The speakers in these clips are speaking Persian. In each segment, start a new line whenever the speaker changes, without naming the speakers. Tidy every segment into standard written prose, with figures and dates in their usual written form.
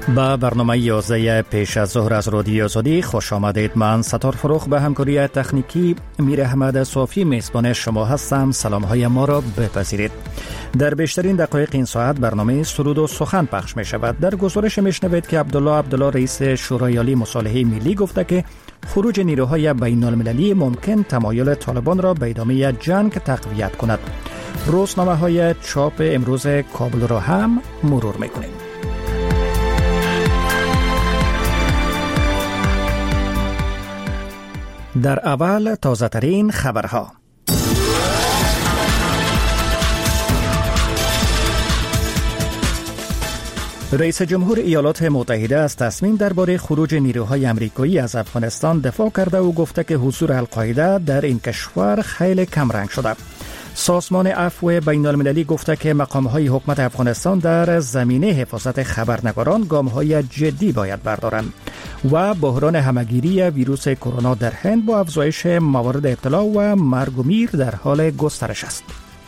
با برنامه 11 پیش از ظهر از رادیو آزادی خوش آمدید. من ستار فروخ به همکاری تکنیکی میر احمد صافی میزبان شما هستم. سلام های ما را بپذیرید. در بیشترین دقایق این ساعت برنامه سرود و سخن پخش می شود. در گزارش می شنوید که عبدالله رئیس شورای عالی مصالحه ملی گفته که خروج نیروهای بین المللی ممکن تمایل طالبان را به ادامه جنگ تقویت کند. روزنامه های چاپ امروز کابل را هم مرور می کنیم. در اول تازه ترین خبرها. رئیس جمهور ایالات متحده از تصمیم درباره خروج نیروهای آمریکایی از افغانستان دفاع کرده و گفته که حضور القاعده در این کشور خیلی کم رنگ شده. سازمان عفو بین المللی گفته که مقام‌های حکومت افغانستان در زمینه حفاظت خبرنگاران گام‌های جدی باید بردارند و بحران همه‌گیری ویروس کرونا در هند با افزایش موارد ابتلا و مرگ و میر در حال گسترش است.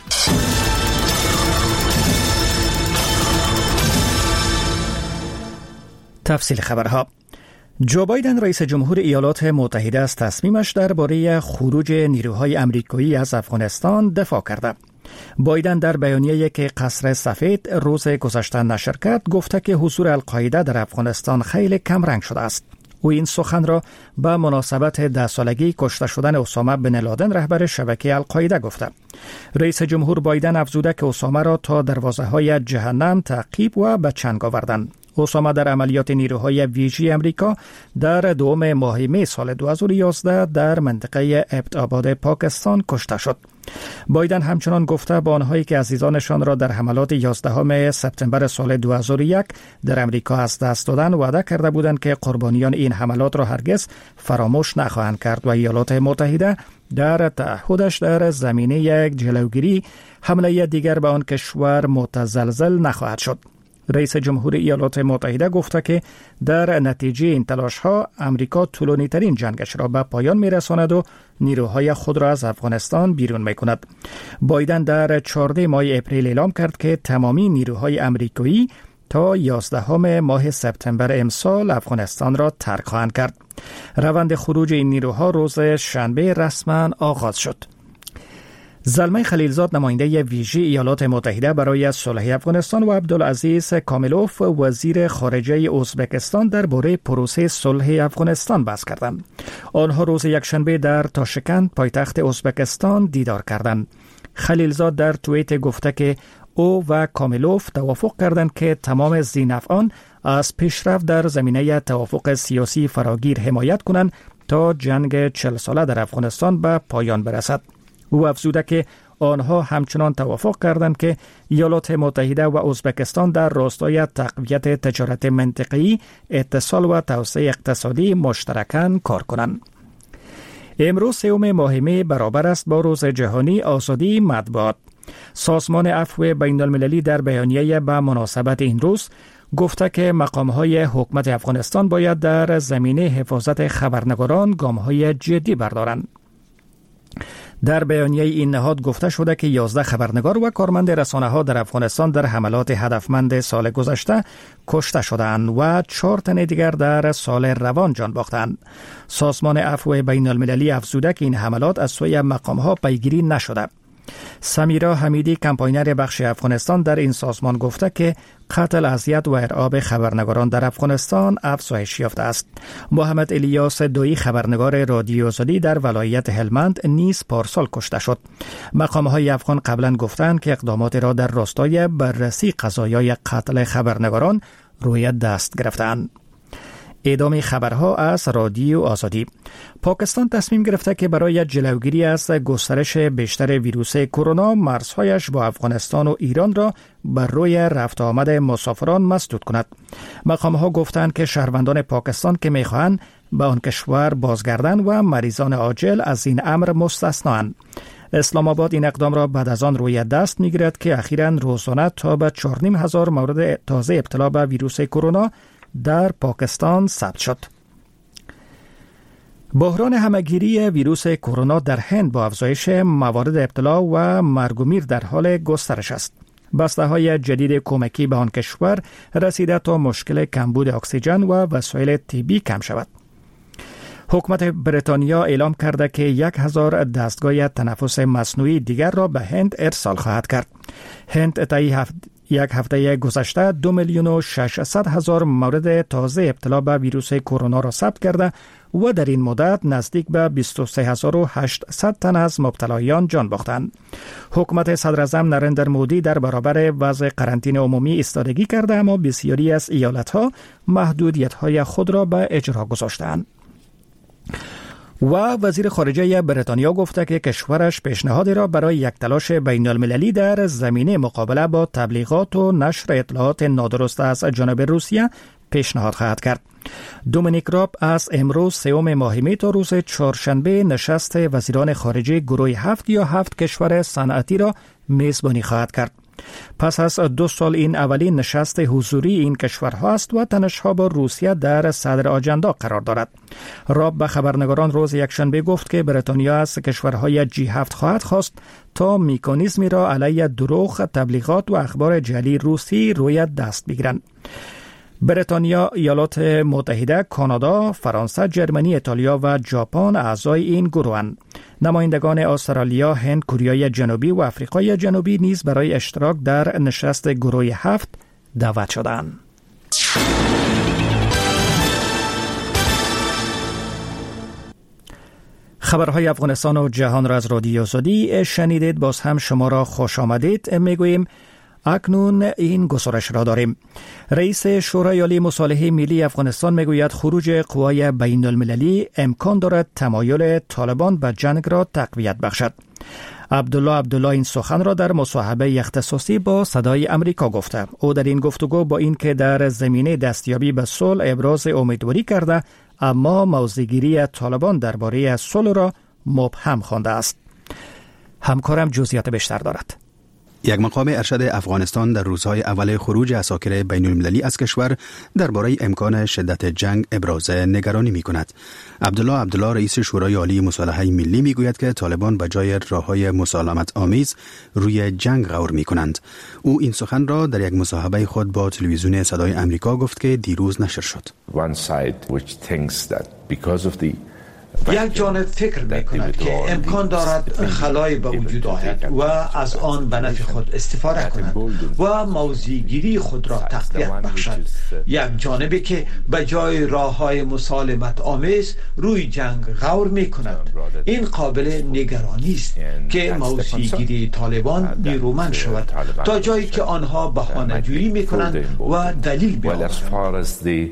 تفصیل خبرها. جو بایدن رئیس جمهور ایالات متحده از تصمیمش درباره خروج نیروهای آمریکایی از افغانستان دفاع کرده. بایدن در بیانیه‌ای که قصر سفید روز گذشته نشر کرد گفته که حضور القاعده در افغانستان خیلی کم رنگ شده است. او این سخن را به مناسبت 10 سالگی کشته شدن اسامه بن لادن رهبر شبکه القاعده گفته. رئیس جمهور بایدن افزوده که اسامه را تا دروازه‌های جهنم تعقیب و به چنگ آوردند. اسامه در عملیات نیروهای ویژه امریکا در دوم ماه می سال 2011 در منطقه ابت‌آباد پاکستان کشته شد. بایدن همچنان گفته با آنهایی که عزیزانشان را در حملات 11 سپتامبر سال 2001 در امریکا از دست دادن وعده کرده بودند که قربانیان این حملات را هرگز فراموش نخواهند کرد و ایالات متحده در تعهدش در زمینه جلوگیری حمله دیگر به آن کشور متزلزل نخواهد شد. رئیس جمهور ایالات متحده گفته که در نتیجه این تلاش‌ها امریکا طولانی ترین جنگش را به پایان می‌رساند و نیروهای خود را از افغانستان بیرون می‌کند. بایدن در 14 ماه اپریل اعلام کرد که تمامی نیروهای آمریکایی تا 11 ماه سپتامبر امسال افغانستان را ترک خواهند کرد. روند خروج این نیروها روز شنبه رسما آغاز شد. زلمه خلیلزاد نماینده ویژه ایالات متحده برای صلح افغانستان و عبدالعزیز کاملوف وزیر خارجه ازبکستان درباره پروسه صلح افغانستان بحث کردند. آنها روز یکشنبه در تاشکند پایتخت ازبکستان دیدار کردند. خلیلزاد در توییت گفته که او و کاملوف توافق کردند که تمام ذی‌نفعان از پیشرفت در زمینه توافق سیاسی فراگیر حمایت کنند تا جنگ 40 ساله در افغانستان به پایان برسد. او افزوده که آنها همچنان توافق کردند که ایالات متحده و ازبکستان در راستای تقویت تجارت منطقه‌ای، اتصال و توسعه اقتصادی مشترکاً کار کنند. امروز 3 ماه می برابر است با روز جهانی آزادی مطبوعات. سازمان عفو بین المللی در بیانیه به مناسبت این روز گفته که مقام‌های حکومت افغانستان باید در زمینه حفاظت خبرنگاران گام‌های جدی بردارند. در بیانیه این نهاد گفته شده که 11 خبرنگار و کارمند رسانه‌ها در افغانستان در حملات هدفمند سال گذشته کشته شدند و 4 تن دیگر در سال روان جان باختند. سازمان عفو بین المللی افزوده که این حملات از سوی مقام‌ها پیگیری نشده. سمیرا حمیدی کمپاینر بخش افغانستان در این سازمان گفته که قتل، اذیت و ارعاب خبرنگاران در افغانستان افزایش یافته است. محمد الیاس دویی خبرنگار رادیو آزادی در ولایت هلمند نیز پارسال کشته شد. مقام‌های افغان قبلا گفتند که اقدامات را در راستای بررسی قضایای قتل خبرنگاران روی دست گرفتند. ادامه خبرها از رادیو آزادی. پاکستان تصمیم گرفته که برای جلوگیری از گسترش بیشتر ویروس کرونا مرزهایش با افغانستان و ایران را بر روی رفت آمد مسافران مسدود کند. مقام‌ها گفتند که شهروندان پاکستان که می‌خواهند به آن کشور بازگردند و مریضان عاجل از این امر مستثنااند. اسلام آباد این اقدام را بعد از آن روی دست می‌گیرد که اخیراً روزانه تا به 4,500 مورد تازه ابتلا به ویروس کرونا در پاکستان ثبت شد. بحران همه‌گیری ویروس کرونا در هند با افزایش موارد ابتلا و مرگ و میر در حال گسترش است. بسته‌های جدید کمکی به آن کشور رسیده تا مشکل کمبود اکسیژن و وسایل طبی کم شود. حکومت بریتانیا اعلام کرده که 1000 دستگاه تنفس مصنوعی دیگر را به هند ارسال خواهد کرد. هند طی یک هفته گذشته 2,600,000 مورد تازه ابتلا به ویروس کرونا را ثبت کرده و در این مدت نزدیک به 23,800 تن از مبتلایان جان باختند. حکومت صدراعظم نریندر مودی در برابر وضع قرنطینه عمومی ایستادگی کرده، اما بسیاری از ایالت‌ها محدودیت‌های خود را به اجرا گذاشتند. و وزیر خارجه بریتانیا گفته که کشورش پیشنهادی را برای یک تلاش بین المللی در زمینه مقابله با تبلیغات و نشر اطلاعات نادرست از جانب روسیه پیشنهاد خواهد کرد. دومینیک راب از امروز 3 ماه می تا روز چهارشنبه نشست وزیران خارجه گروه 7 یا 7 کشور صنعتی را میزبانی خواهد کرد. پس از 2 سال این اولین نشست حضوری این کشورها است و تنش‌ها با روسیه در صدر آجندا قرار دارد. راب به خبرنگاران روز یکشنبه گفت که بریتانیا از کشورهای G7 خواهد خواست تا مکانیزمی را علیه دروغ، تبلیغات و اخبار جعلی روسی روی دست بگیرند. بریتانیا، ایالات متحده، کانادا، فرانسه، جرمنی، ایتالیا و ژاپن اعضای این گروهند. نمایندگان استرالیا، هند، کره جنوبی و آفریقای جنوبی نیز برای اشتراک در نشست گروه 7 دعوت شدند. خبرهای افغانستان و جهان را از رادیو آزادی شنیدید. باز هم شما را خوش آمدید میگوییم. اکنون این گزارش را داریم. رئیس شورای عالی مصالحه ملی افغانستان میگوید خروج قوای بین المللی امکان دارد تمایل طالبان به جنگ را تقویت بخشد. عبدالله این سخن را در مصاحبه اختصاصی با صدای امریکا گفته. او در این گفتگو با اینکه در زمینه دستیابی به صلح ابراز امیدواری کرده، اما موضع‌گیری طالبان درباره صلح را مبهم خوانده است. همکارم جزئیات بیشتر دارد.
یک مقام ارشد افغانستان در روزهای اول خروج عساکر بین المللی از کشور درباره امکان شدت جنگ ابراز نگرانی می کند. عبدالله رئیس شورای عالی مصالحه ملی می گوید که طالبان به جای راههای مسالمت آمیز روی جنگ غور می کنند. او این سخن را در یک مصاحبه خود با تلویزیون صدای امریکا گفت که دیروز نشر شد.
یک جانب فکر می‌کند که امکان دارد خلایی به وجود آید و از آن به نفع خود استفاده کند و موضع‌گیری خود را تقویت بخشد. یک جانبی که به جای راه‌های مسالمت آمیز روی جنگ غور می‌کند. این قابل نگرانی است که موضع‌گیری طالبان نیرومند شود تا جایی که آنها بهانه‌جویی می‌کنند و دلیل بیاورند.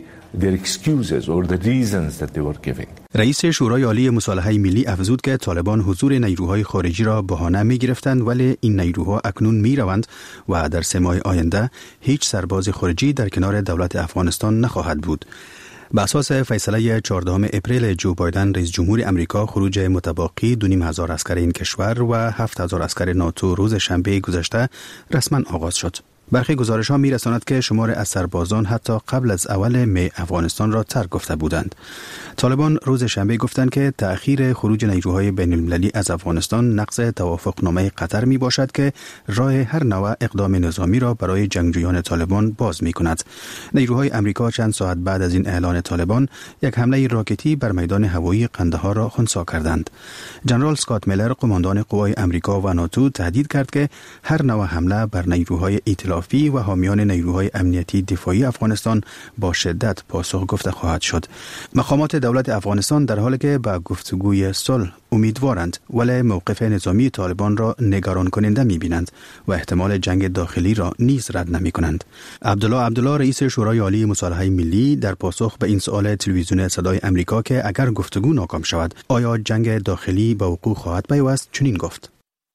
رئیس شورای عالی مصالحه ملی افزود که طالبان حضور نیروهای خارجی را بهانه می گرفتند، ولی این نیروها اکنون می روند و در 3 ماه آینده هیچ سرباز خارجی در کنار دولت افغانستان نخواهد بود. به اساس فیصله 14 اپریل جو بایدن رئیس جمهور امریکا، خروج متباقی 2,500 عسکر این کشور و 7,000 عسکر ناتو روز شنبه گذشته رسما آغاز شد. برخی گزارش‌ها می‌رساند که شمار از سربازان حتی قبل از اول می افغانستان را ترک گفته بودند. طالبان روز شنبه گفتند که تأخیر خروج نیروهای بین المللی از افغانستان نقض توافقنامه قطر میباشد که راه هر نوع اقدام نظامی را برای جنگجویان طالبان باز می‌کند. نیروهای امریکا چند ساعت بعد از این اعلان طالبان یک حمله راکتی بر میدان هوایی قندهار را خنثی کردند. ژنرال اسکات میلر، قماندان قوای امریکا و ناتو، تهدید کرد که هر نوع حمله بر نیروهای ائتلافی و حامیان نیروهای امنیتی دفاعی افغانستان با شدت پاسخ گفته خواهد شد. مقامات دولت افغانستان در حالی که به گفتگوی صلح امیدوارند، ولی موقف نظامی طالبان را نگران کننده می‌بینند و احتمال جنگ داخلی را نیز رد نمی‌کنند. عبدالله رئیس شورای عالی مصالحه ملی در پاسخ به این سوال تلویزیون صدای امریکا که اگر گفتگو ناکام شود آیا جنگ داخلی به وقوع خواهد پیوست، چنین گفت: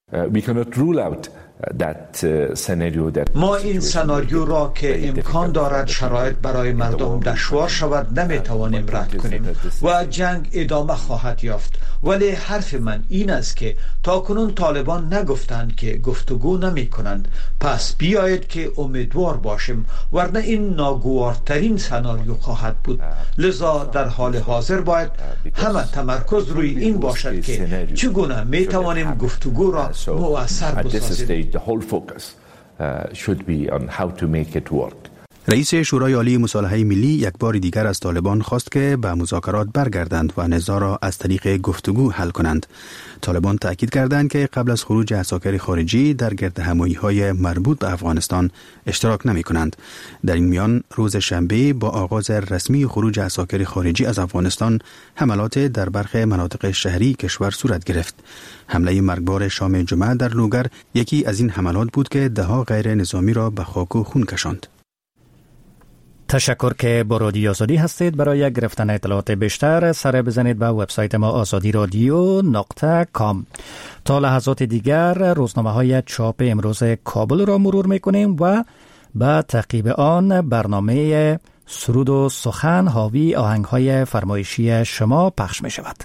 ما این سناریو را که امکان دارد شرایط برای مردم دشوار شود نمیتوانیم رد کنیم و جنگ ادامه خواهد یافت. ولی حرف من این است که تاکنون طالبان نگفتند که گفتگو نمی کنند، پس بیایید که امیدوار باشیم، ورنه این ناگوارترین سناریو خواهد بود. لذا در حال حاضر باید همه تمرکز روی این باشد که چگونه می توانیم گفتگو را مؤثر بسازیم.
The whole focus should be on how to make it work.
رئیس شورای عالی مصالحه ملی یک بار دیگر از طالبان خواست که به مذاکرات برگردند و نزاع را از طریق گفتگو حل کنند. طالبان تأکید کردند که قبل از خروج عساکر خارجی در گردهمایی‌های مربوط به افغانستان اشتراک نمی کنند. در این میان روز شنبه با آغاز رسمی خروج عساکر خارجی از افغانستان حملات در برخی مناطق شهری کشور صورت گرفت. حمله مرگبار شام جمعه در لوگر یکی از این حملات بود که ده‌ها غیر نظامی را به خاک و خون کشاند.
تشکر که با رادیو آزادی هستید. برای گرفتن اطلاعات بیشتر سر بزنید به وبسایت ما azadiradyo.com. تا لحظات دیگر روزنامه های چاپ امروز کابل را مرور میکنیم و به تعقیب آن برنامه سرود و سخن حاوی آهنگ های فرمایشی شما پخش می شود.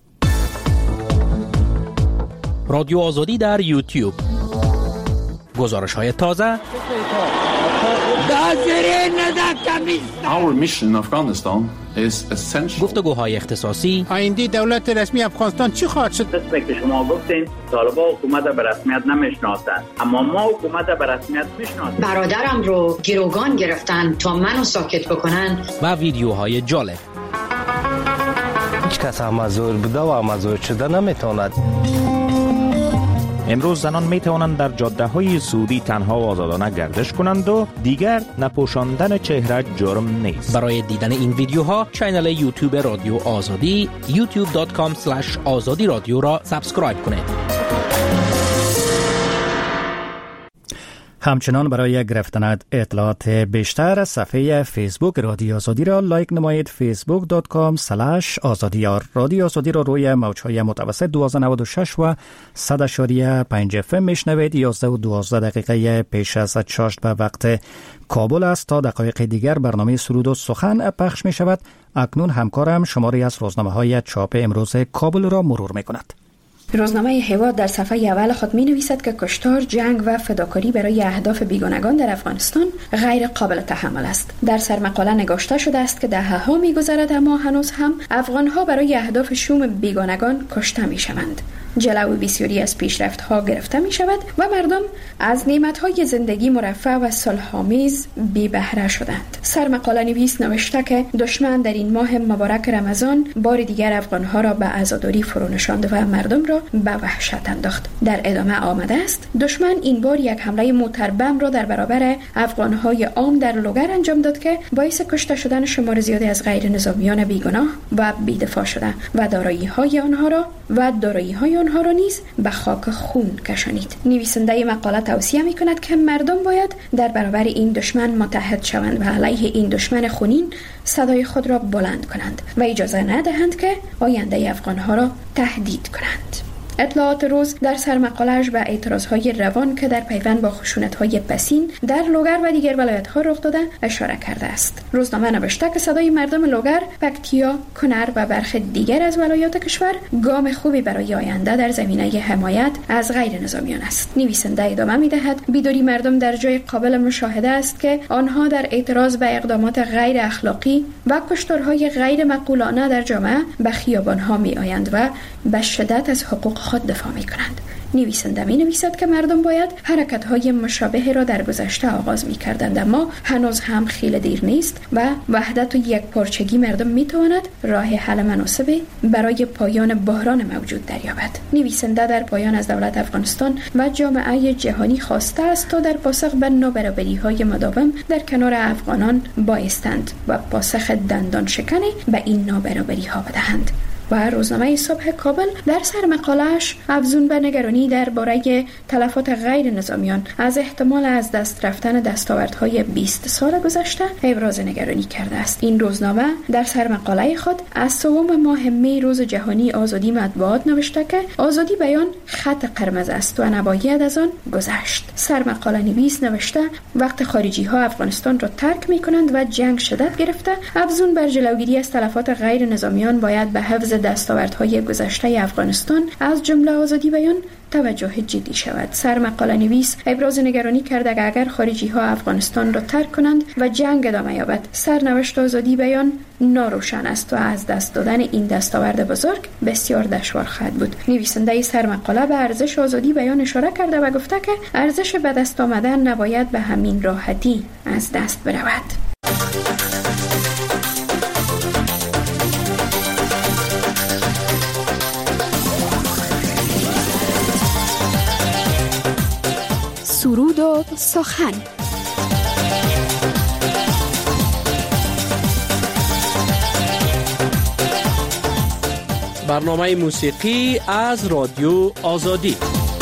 رادیو آزادی در یوتیوب، گزارش های تازه،
Our mission in Afghanistan is essential.
گفتگوهای اختصاصی،
آینده دولت رسمی افغانستان چی خواهد شد؟
قسمی که شما گفتین طالبان حکومت به رسمیت نمیشناسند، اما ما حکومت به رسمیت میشناسیم.
برادرم رو گروگان گرفتن تا منو ساکت بکنن
و ویدیوهای جالب.
هیچ کس مزور بوده و مزور شده نمیتواند.
امروز زنان می توانند در جاده های سعودی تنها و آزادانه گردش کنند و دیگر نپوشاندن چهره جرم نیست.
برای دیدن این ویدیوها کانال یوتیوب رادیو آزادی youtube.com/azadi رادیو را سابسکرایب کنید.
همچنان برای گرفتن اطلاعات بیشتر صفحه فیسبوک رادیو آزادی را لایک نمایید. facebook.com/azadi. رادیو آزادی را روی موج‌های متوسط 1296 و 100.5 FM میشنوید. 11 و 12 دقیقه پیش از چاشت به وقت کابل است. تا دقایق دیگر برنامه سرود و سخن پخش می شود. اکنون همکارم شماری از روزنامه‌های چاپ امروز کابل را مرور می کند.
روزنامه هواد در صفحه اول خود می نویسد که کشتار، جنگ و فداکاری برای اهداف بیگانگان در افغانستان غیر قابل تحمل است. در سرمقاله نگاشته شده است که دهه‌ها می گذرد اما هنوز هم افغان‌ها برای اهداف شوم بیگانگان کشته می شوند. جلو بسیاری از پیشرفت‌ها گرفته می شود و مردم از نعمت‌های زندگی مرفه و صلح‌آمیز بی بهره شدند. سرمقاله نویس نوشته که دشمن در این ماه مبارک رمضان بار دیگر افغان‌ها را به عزاداری فرو نشاند و مردم را به وحشت انداخت. در ادامه آمده است دشمن این بار یک حمله موتربم را در برابر افغان‌های عام در لوگر انجام داد که باعث کشته شدن شمار زیادی از غیر نظامیان بیگناه و بی‌دفاع شده و دارایی‌های آنها را نیز به خاک خون کشانید. نویسنده مقاله توصیه می‌کند که مردم باید در برابر این دشمن متحد شوند و علیه این دشمن خونین صدای خود را بلند کنند و اجازه ندهند که آینده افغان‌ها را تهدید کنند. اطلاعات روز در سرمقاله‌اش به اعتراضهای روان که در پیوند با خشونت‌های پسین در لوگر و دیگر ولایت‌ها رخ داده اشاره کرده است. روزنامه نوشته که صدای مردم لوگر، پکتیا، کنر و برخی دیگر از ولایات کشور گام خوبی برای آینده در زمینه حمایت از غیر نظامیان است. نویسنده ادامه می‌دهد بیداری مردم در جای قابل مشاهده است که آنها در اعتراض به اقدامات غیر اخلاقی و کشتارهای غیر معقولانه در جامعه به خیابان‌ها می‌آیند و به شدت از حقوق خود دفاع می کنند. نویسنده می نویسد که مردم باید حرکت‌های مشابه را در گذشته آغاز می کردند اما هنوز هم خیلی دیر نیست و وحدت و یک پارچگی مردم می تواند راه حل مناسبی برای پایان بحران موجود دریابد. نویسنده در پایان از دولت افغانستان و جامعه جهانی خواسته است تا در پاسخ به نابرابری‌های مداوم در کنار افغانان بایستند و پاسخ دندان شکنی به این نابرابری‌ها بدهند. و روزنامه صبح کابل در سرمقاله‌اش افزون به نگرانی درباره تلفات غیر نظامیان از احتمال از دست رفتن دستاوردهای 20 سال گذشته ابراز نگرانی کرده است. این روزنامه در سرمقاله خود از 3 ماه می روز جهانی آزادی مطبوعات نوشته که آزادی بیان خط قرمز است و نباید از آن گذشت. سرمقاله نویس نوشته وقت خارجی ها افغانستان را ترک می کنند و جنگ شدت گرفته، افزون بر جلوگیری از تلفات غیر نظامیان باید به حفظ دستاوردهای گذشته افغانستان از جمله آزادی بیان توجه جدی شود. سرمقاله نویس ابراز نگرانی کرده که اگر خارجی ها افغانستان را ترک کنند و جنگ ادامه یابد، سرنوشت آزادی بیان ناروشن است و از دست دادن این دستاورد بزرگ بسیار دشوار خواهد بود. نویسنده سرمقاله به ارزش آزادی بیان اشاره کرده و گفته که ارزش به دست آمدن نباید به همین راحتی از دست برود. سرود و سخن.
برنامه موسیقی از رادیو آزادی.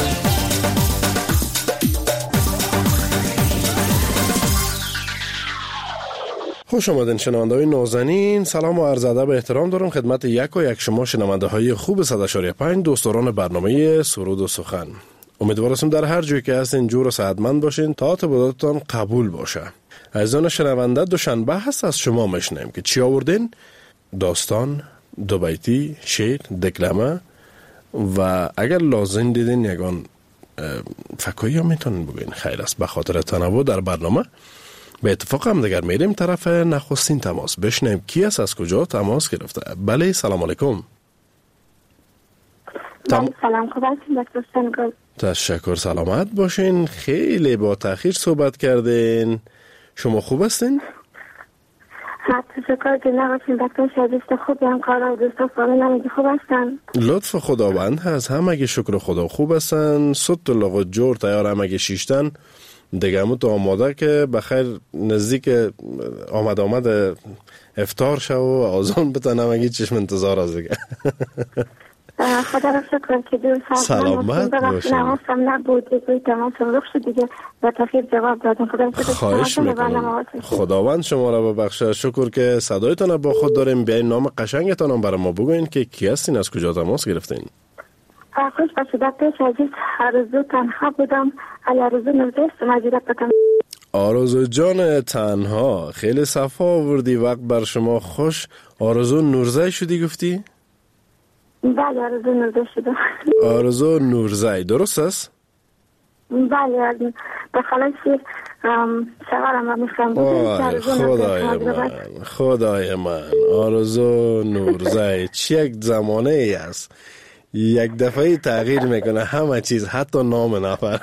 خوش آمدین شنونده‌های نازنین. سلام و عرض ادب و احترام دارم خدمت یک و یک شما شنونده‌های خوب 100.5 دوستداران برنامه سرود و سخن. امیدوارم در هر جایی که هستین جور و صحتمند باشین تا تبادلتان قبول باشه. عزیزان شنونده، دوشنبه هست از شما میشنیم که چی آوردین؟ داستان، دو بیتی، شعر، دکلمه و اگر لازم دیدین یگان فکایی هم میتونین بگین. خیر است. به خاطر تنوع در برنامه به اتفاق هم دیگر میریم طرف نخستین تماس. بشنیم کی است، از کجا تماس گرفته. بله، سلام علیکم.
سلام، خوب هستین دکتر؟
تشکر، سلامت باشین. خیلی با تأخیر صحبت کردین. شما خوب هستین؟
تشکر که نباشین دکتر. شایسته خوبی هم کار و دوستا فامیل همگی خوب هستن؟
لطف خداوند هست، همگی شکر خدا خوب هستن. صد و لغت جور تیار همگی شیشتن دیگه همون تو آماده که بخیر نزدیک آمد افطار شو و آزان بتن همگی چشم انتظار از دیگه.
خدا را شکر که دور
سلامت باشین.
نمازم نبود دیگه تماسم رخ شد دیگه و تخییر جواب دادم.
خواهش میکنم خداوند شما را ببخشه. شکر که صدایتان با خود داریم. بیاین نام قشنگتان هم برای ما بگوین که کی هستین، از کجا تماس گرفتین؟
خوش باشید دکتر عزیز. آرزو تنها بودم. آرزو نوزه است مجیرت بکنم.
آرزو جان تنها، خیلی صفا آوردی. وقت بر شما خوش. آرزو نورزی شدی گفتی؟
بله، آرزو نورزی شده.
آرزو نورزی درست است؟
بله، به خلاصی سوالم را میخوام بودیم.
خدای من آرزو نورزی چه یک زمانه ای است، یک دفعه تغییر میکنه همه چیز، حتی نام نفر.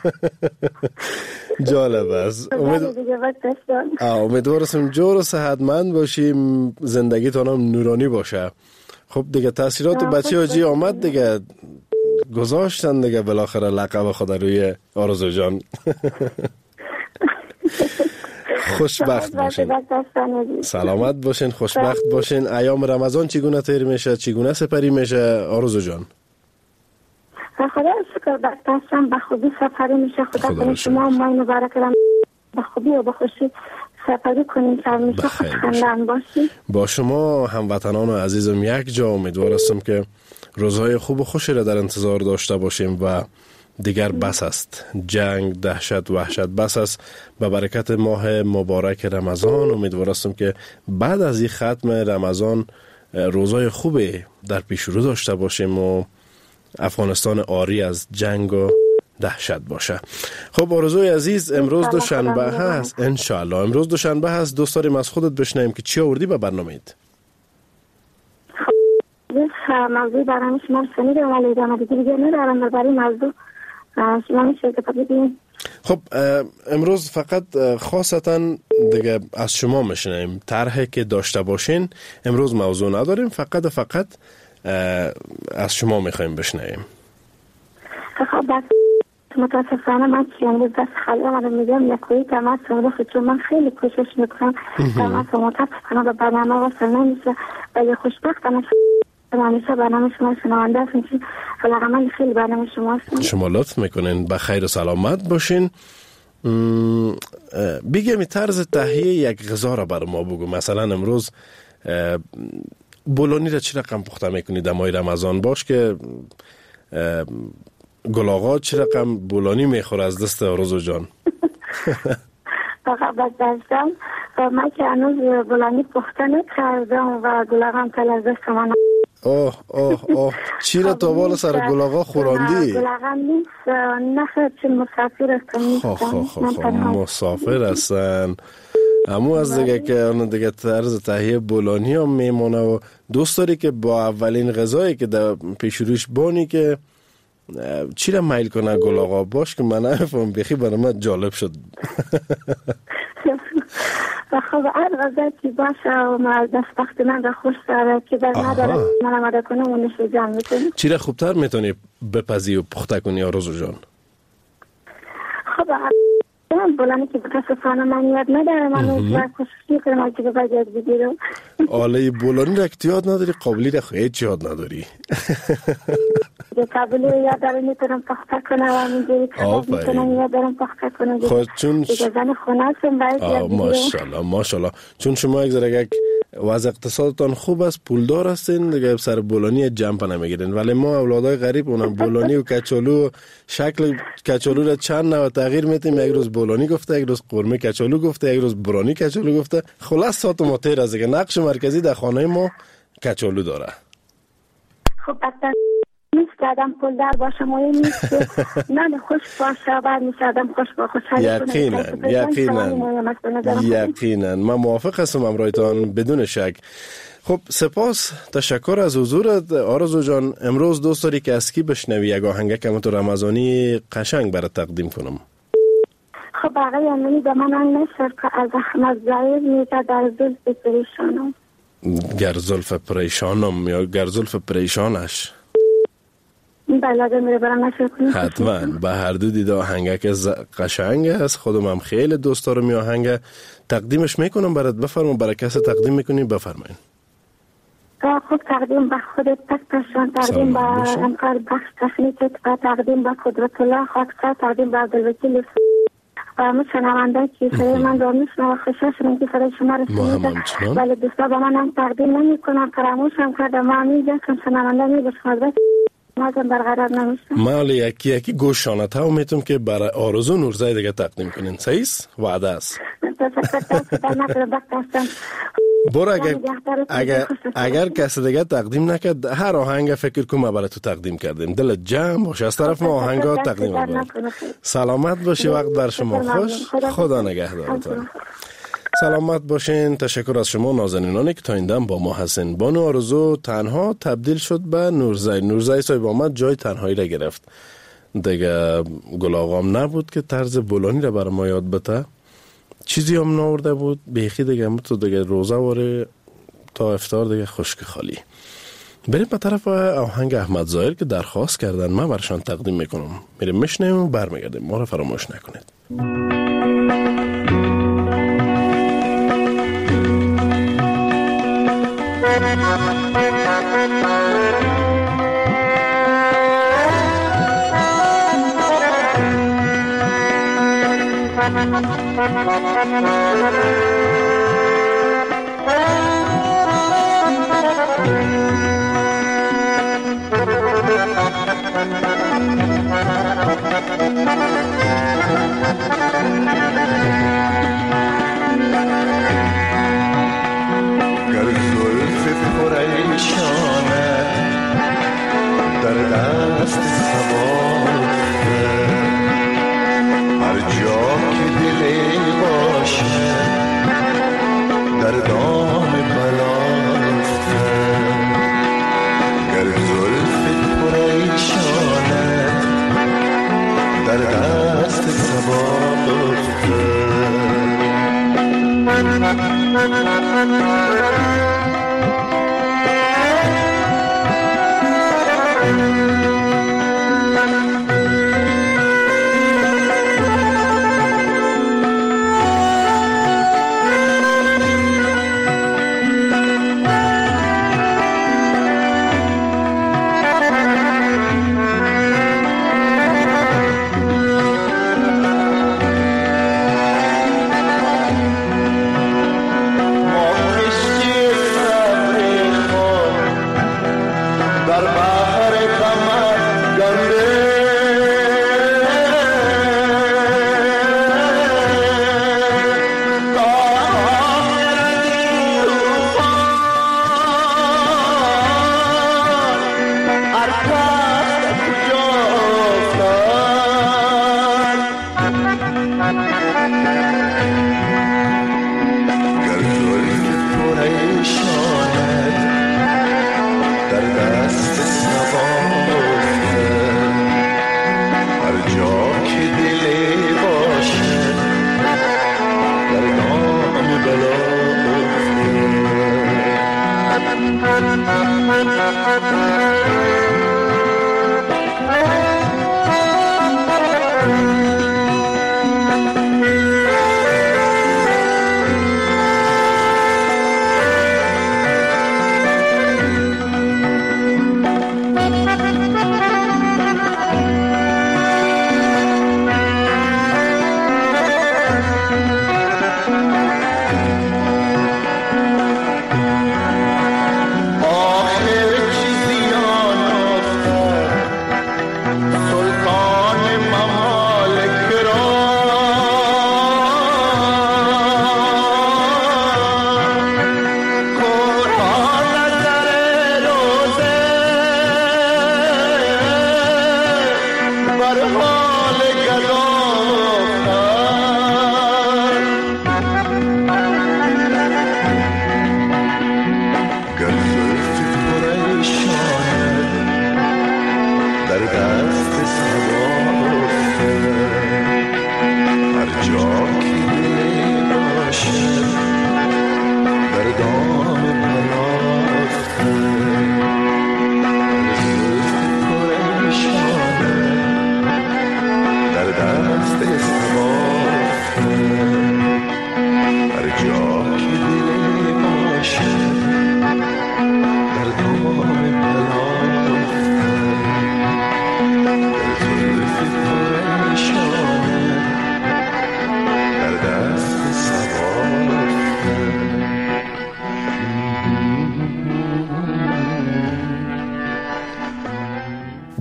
جالب است. امیدوارم جور و صحتمند باشیم، زندگیتان هم نورانی باشه. خب دیگه تاثیرات بچه آجی آمد دیگه، گذاشتن دیگه بالاخره لقب خود روی آرزو جان. خوشبخت باشین، سلامت باشین، خوشبخت باشین. ایام رمضان چگونه تیر میشه، چگونه سپری میشه آرزو جان؟
خدا شکر دستم به خوبی سپری میشه. خدا کنه شما ماه مبارک را به خوبی و به خوشی سپری کنیم، سر میشه خوشخندان باشی.
با شما هموطنان عزیزم یک جا امیدوارم که روزهای خوب و خوشی را در انتظار داشته باشیم و دیگر بس است. جنگ، دهشت، وحشت بس است. به برکت ماه مبارک رمضان امیدوارم که بعد از این ختم رمضان روزهای خوبی در پیش رو داشته باشیم و افغانستان عاری از جنگ و دهشت باشه. خب آرزوی عزیز، امروز دوشنبه هست. انشالله امروز دوشنبه هست. دوست داریم از خودت بشنویم که چی آوردی به برنامه‌ت؟
موضوع برنامه شما شنیدم ولی ادامه دیگه ندارم. برای موضوع شما میشه که بگید.
خب امروز فقط خاصتا دیگه از شما میشنیم. طرحی که داشته باشین امروز موضوع نداریم، فقط از شما میخوایم بشنویم.
خب متاسفانه من که امروز دست خالی آمدم میگم یکویی تماس رو چون من خیلی کوشش میکنم تماس رو متاسفانه به برنامه وصل نمیشه، ولی خوشبختانه همیشه برنامه شما شنونده هستم که علاقه‌مند خیلی برنامه شما هستم.
شما لطف میکنین. بخیر و سلامت باشین. بگم طرز تهیه یک غذا را بر ما بگو. مثلا امروز بولونی را چی رقم پخته میکنی در ماه رمضان؟ باش که گلاغا چی رقم بولانی میخوره از دست آرزو جان؟
فقط من که هنوز بولانی پخته نکردم و گلاغا هم تل از دست من.
اوه اوه اوه چی را تا بالا سر گلاغا خوراندی؟
گلاغا نیست، نه چون مسافر هستم.
مسافر هستن. همون از دیگه که اون دیگه طرز تهیه بولانی هم میمونه و دوست داری که با اولین غذایی که در پیش روش بانی که چی را میل کنه گلاغا باش که من نفهم بخی برای من جالب شد.
خب هر غذا که باشه و ما دست من را خوش داره که در نداره من آماده کنم و نشو جمع میکنی.
چی را خوبتر میتونی بپزی و پخته کنی آرزو جان؟
خب بولانی که متاسفانه من یاد نداره، من کوشش کنم که باید بگیرم.
آله بولانی را که یاد نداری قابلی را هیچ یاد نداری.
قابلی یاد دارم میتونم پخته کنم و همینجوری میتونم یاد دارم پخته کنم.
خود چون
زن خونه هستم باید یاد بگیرم.
ماشاءالله ماشاءالله. چون شما یک وضع اقتصادتان خوب است، پولدار هستین، دیگه سر بولانی جمع نمیگیرین. ولی ما اولادای غریب اونم بولانی و کچالو، شکل کچالو را چند نوع تغییر میدیم. یک روز بولانی گفته، یک روز قرمه کچالو گفته، یک روز برانی کچالو گفته. خلاص ساعت ما تیر از دیگه. نقش مرکزی در خانه ما کچالو داره.
خب اصلا نیست که آدم پولدار باشه، مهم نیست که نه خوش باشه، بعد نیست آدم خوش باشه.
یقینا من موافق هستم امرایتان بدون شک. خب سپاس، تشکر از حضورت آرزو جان. امروز دوست داری که از کی بشنوی یک آهنگ که تو رمضانی قشنگ برات تقدیم کنم؟
خب آقای امینی به من نشر که از احمد ظاهر میگه در زلف پریشانم.
گر زلف پریشانم یا گر زلف پریشانش؟
بله میره برام نشر کنم.
حتما به هر دو دیده آهنگه که قشنگ است. خودم هم خیلی دوست دارم این آهنگ، تقدیمش میکنم برات. بفرما برای کسی تقدیم میکنی؟ بفرمایید.
خب تقدیم به خودت تکتشان، تقدیم به همکار بخش تخنیکت و تقدیم به قدرت الله خاکسر، تقدیم به عبدالوکیل و همه شنونده که صدای من را میشنوه. خوشحال شدم که صدای شما رسیده، ولی دوستا به من هم تقدیم نمی کنم، فراموشم کردم. ما میگم که شنونده میبشمازده مازم برقرار نمیشه.
ما یکی یکی گوشانت ها میتونم که برای آرزو نورزای دیگه تقدیم کنین. صحیح است؟ وعده است. برو اگر کسی دیگه تقدیم نکرد هر آهنگ فکر کنم برای تو تقدیم کردیم. دلت جمع باشه، از طرف ما آهنگا تقدیم کنیم. سلامت باشی، وقت بر شما خوش، خدا نگهدارتان. سلامت باشین. تشکر از شما نازنینانی که تا این دم با ما هستین. بانو آرزو تنها تبدیل شد به نورزای. نورزای صاحب آمد جای تنهایی را گرفت دیگه. گل آقام نبود که طرز بولانی را برای ما یاد بده، چیزی هم نورده بود بیخی دیگه. تو دیگه روزه واره تا افطار دیگه خشک خالی. بریم به طرف آهنگ احمد ظاهر که درخواست کردن، من برشان تقدیم میکنم. میریم میشنیم و برمیگردیم. ما را فراموش نکنید.
در دست سواره هر جا که دلی باشه در دام بلافته گر زلف پریشانه در دست سواره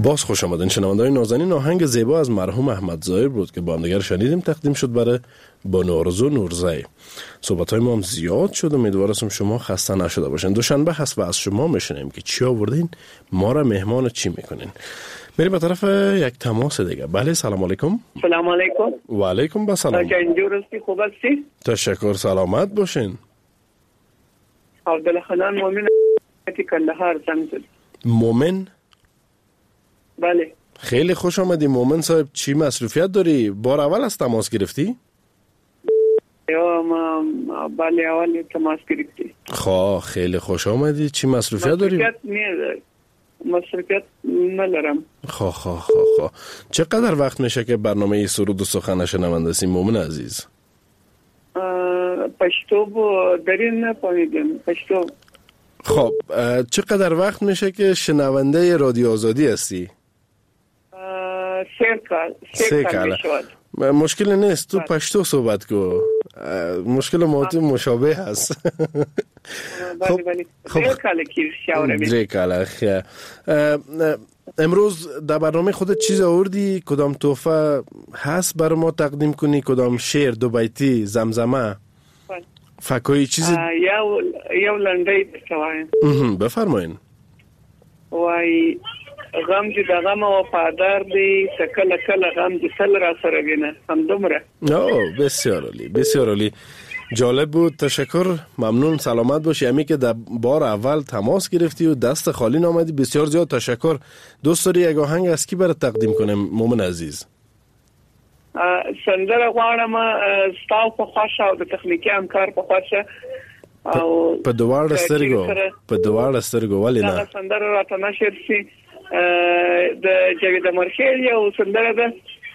باز خوش آمدین شنونده‌های نازنین. آهنگ زیبا از مرحوم احمد ظاهر بود که با هم دیگر شنیدیم، تقدیم شد برای بانو آرزو نورزی. صحبت‌های ما هم زیاد شد، امیدوارم شما خسته نشده باشین. دوشنبه هست و از شما میشنیم که چی آوردین، ما را مهمان چی میکنین. بریم به طرف یک تماس دیگه. بله سلام علیکم.
سلام علیکم.
و علیکم با سلام.
اینجور هستی؟ خوب هستی؟
تشکر، سلامت باشین.
عبدالخنان مومن کندهار زنگ زد.
مومن؟
بله.
خیلی خوش آمدی مومن صاحب. چی مصروفیت داری؟ بار اول از تماس گرفتی؟
بله اول تماس گرفتی.
خواه خیلی خوش آمدی. چی مصروفیت داری؟
مصروفیت ندارم.
خواه چقدر وقت میشه که برنامه سرود و سخن شنونده هستی مومن عزیز؟
پشتو دارین نپامیدیم پشتو.
خب چقدر وقت میشه که شنونده رادیو آزادی هستی؟
3 کال
مشکل نیست، تو پشتو صحبت کو. مشکل ما تو مشابه هست.
بله 3 کال کیر شاوره می
3 کال. امروز در برنامه خودت چیز آوردی؟ کدام تحفه هست برای ما تقدیم کنی؟ کدام شعر، دو بیتی، زمزمه، فکایی چیزی؟
یو لنډی بتوایم.
بفرمایین.
وای غم چې د غم وفادار دی، کله کله غم چې تل را سره وینه، همدومره.
بسیار عالی. جالب بود. تشکر، ممنون، سلامت باشی. امی که در بار اول تماس گرفتی و دست خالی نامدی، بسیار زیاد تشکر. دوست داری یک آهنگ از کی برات تقدیم کنم مومن عزیز؟
سندره غواړم ستاسو په خوښه او د تخنیکي همکار په خوښه او
په دواړه سترګو ولې نه؟
سندره راته نشر شي د جاوید مرخیل یو سندره ده،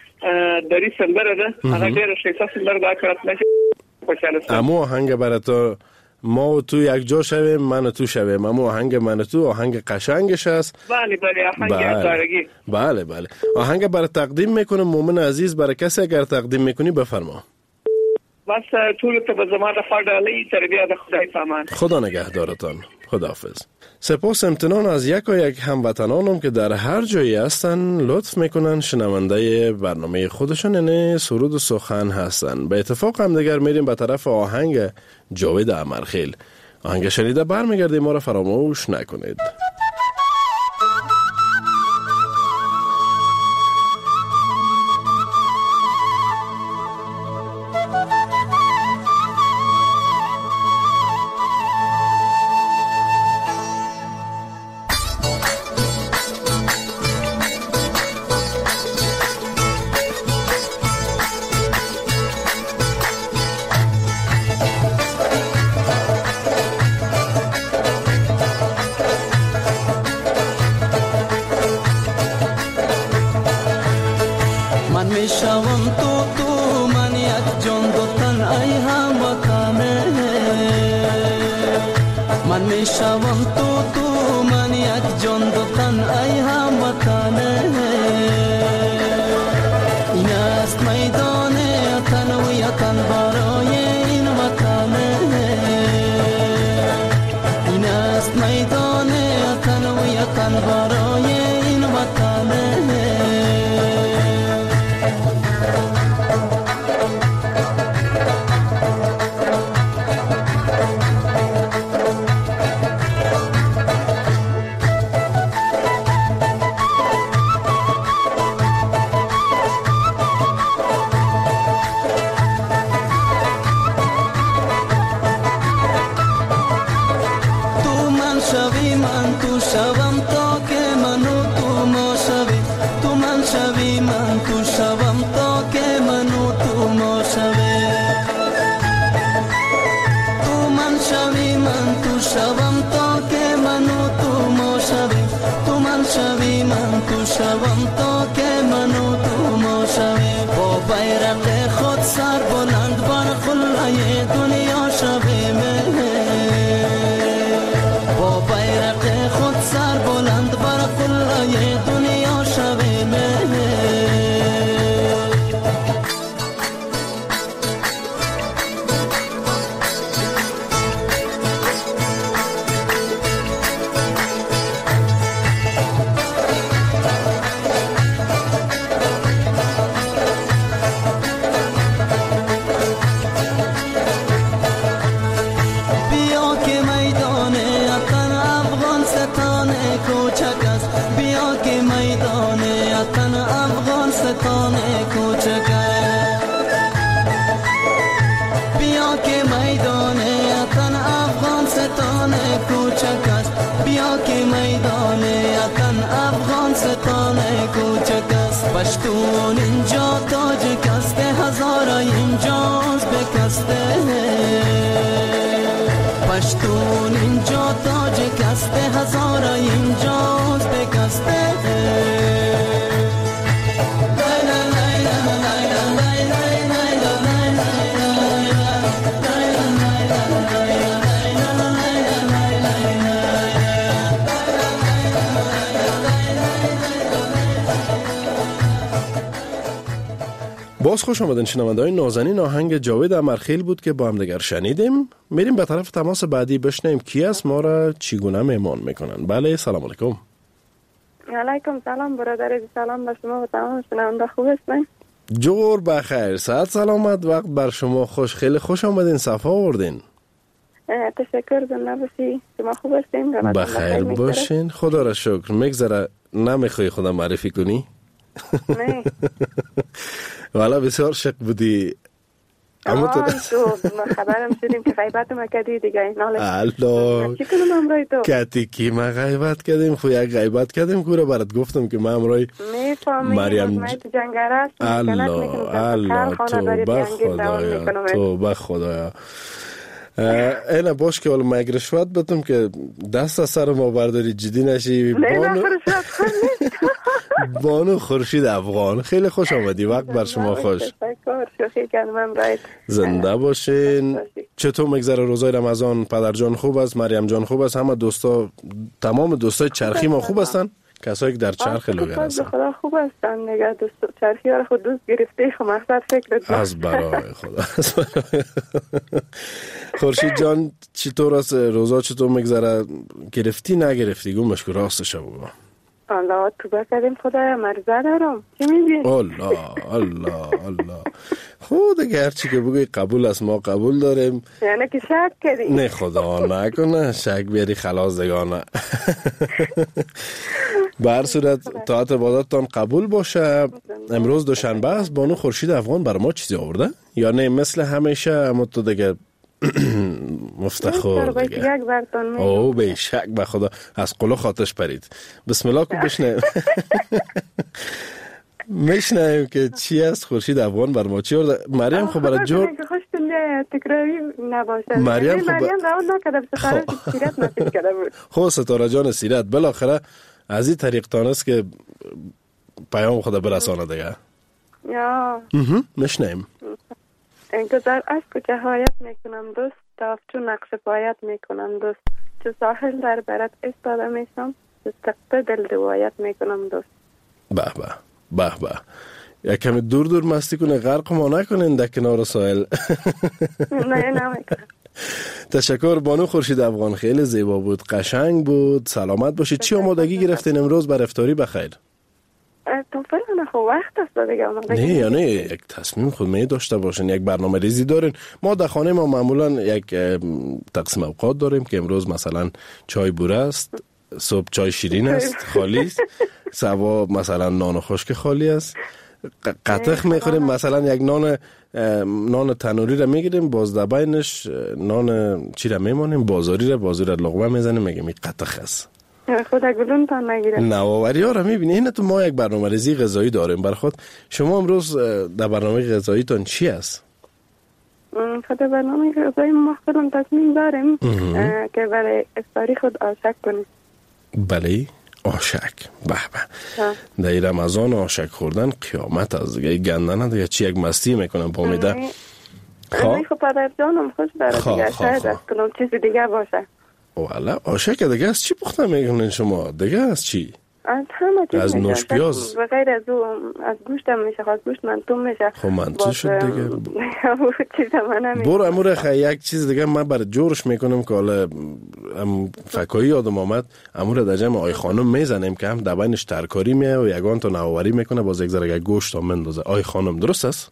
دری سندره ده، هغه ډیره ښه سندره ده، کړت نشي خوشاله شم.
امو آهنگ برات ما و تو یک جا شویم، من و تو شویم. امو آهنگ من و تو آهنگ قشنگش است.
بله آهنگ ادارگی.
بله آهنگ برای تقدیم میکنم مومن عزیز. برای کسی اگر تقدیم میکنی بفرما.
بس طول ته به زما د خاډالۍ تربیه د خدای پامان.
خدا نگهدارتان. خداحافظ. سپاس امتنان از یک هموطنانم که در هر جایی هستن لطف میکنن شنونده برنامه خودشون، یعنی سرود و سخن هستن. به اتفاق هم دیگر میریم به طرف آهنگ جاوید امرخیل. آهنگ شنیده برمیگردیم، ما را فراموش نکنید.
من تو شوم تا که ستان کوچک بیا که میدان وطن افغانستان کوچک است بیا که میدان وطن افغانستان کوچک است پشتون اینجا تاجک است هزارا اینجاست بکسته پشتون اینجا تاجک است هزارا اینجاست بکسته
باز خوش آمدین شنونده‌های نازنین. آهنگ جاوید امرخیل بود که با هم دیگر شنیدیم. میریم به طرف تماس بعدی بشنیم کی است ما را چگونه مهمان میکنن. بله سلام علیکم.
علیکم سلام برادر، سلام به شما و تمام شنونده. خوب هستین؟
جور بخیر، صحت سلامت، وقت بر شما خوش. خیلی خوش آمدین، صفا آوردین.
تشکر. زنده باشی. شما خوب هستین؟
بخیر باشین، خدا را شکر. میگذره نمیخوای خدا معرفی کنی؟
نه.
والا بسیار شک بودی.
اما تو خبرم شدیم که غیبت ما کردی دیگه.
الله
چی کنم امروی تو؟
کتی کی ما غیبت کردیم؟ خو یک غیبت کردیم کوره برات گفتم که ما امروی
مریم جنگره است.
الله تو به خدایا اینه باش که حالا مگ رشوت بدم که دست از سر ما برداری، جدی نشی. بانو خورشید افغان، خیلی خوش آمدی، وقت بر شما خوش. زنده باشین. چطور مگذره روزای رمضان؟ پدر جان خوب است؟ مریم جان خوب است؟ همه دوستا، تمام دوستای چرخی ما خوب هستن؟ کسایی که در چرخ لوگر هستن
خدا خوب هستن نگه. دوست چرخی ها رو خود دوست گرفته. خب مقصد فکرت
از برای خدا. خورشید جان چطور است؟ روزا چطور مگذره؟ گرفتی نگرفتی؟ گو مشکل راستش بگو.
الله تو بکردیم خدایا، مرزه دارم. چی میگی؟
الله خود اگر چی که بگوی قبول است، ما قبول داریم.
یعنی که شک کردی؟
نه خدا نکنه شک بیاری خلاص دگانه. به هر صورت طاعت عبادتتان قبول باشه. امروز دوشنبه است. بانو خورشید افغان بر ما چیزی آورده یا نه مثل همیشه؟ اما تو دیگه مفتخور دیگه. او به شک به خدا از قلو خاطش پرید. بسم الله کو بشنیم. میشنیم که چی است خورشید افغان بر ما چی آورده. مریم خب برای جور
تکراری نباشه.
مریم خب
روان نکرده ستاره سیرت نصیب کرده بود.
خب ستاره جان سیرت بالاخره از این طریق تانست که پیام خدا برسانه دیگه.
یا
میشنیم.
انتظار است که حایت میکنم دوست، تافچو نقش پایت میکنم دوست، چو ساحل در برت استاده میشم، چو سقط دل دوایت میکنم دوست.
به یک کمی دور مستی کنه، غرق ما نکنین در کنار ساحل.
نه نمیکنم.
تشکر بانو خورشید افغان، خیلی زیبا بود، قشنگ بود. سلامت باشید. چی آمادگی گرفتین امروز بر افطاری؟ بخیر.
تو فعلا خب وقت است دیگه آمادگی.
نه یعنی یک تصمیم خود می داشته باشین، یک برنامه ریزی دارین. ما در خانه ما معمولا یک تقسیم اوقات داریم که امروز مثلا چای بوره است، صبح چای شیرین است خالی است، سبا مثلا نان خشک خالی است، قطخ میخوریم، مثلا یک نان تنوری را میگیریم، باز در بینش نان چی را میمانیم، بازاری را لقمه میزنیم، میگیم این قطخ است.
خدا گلون تان نگیره.
نوآوری ها را میبینی. این تو ما یک برنامه ریزی غذایی داریم بر خود. شما امروز در برنامه غذایی تان چی است؟
خدا برنامه غذایی ما خودم تصمیم داریم که برای افطاری خود آشک کنیم.
بله آشک. به در رمضان آشک خوردن قیامت از دیگه. گندنه دیگه چی یک مستی میکنم با میده.
خب پدر جانم خوش داره دیگه. شاید از کنم چیز دیگه باشه.
والا آشک دیگه از چی پخته میکنین شما؟ دیگه از چی؟
از همه چیز.
از نوش پیاز
بغیر از گوشت هم میشه. از گوشت منتون میشه.
خب منتون شد دیگه. برو امور یک چیز دیگه من برای جورش میکنم که حالا فکایی یادم آمد. امور در جمع آی خانم میزنیم که هم در بینش ترکاری میه و یگان تا نوآوری میکنه، باز یک ذره گوشت هم مندازه. آی خانم درست است؟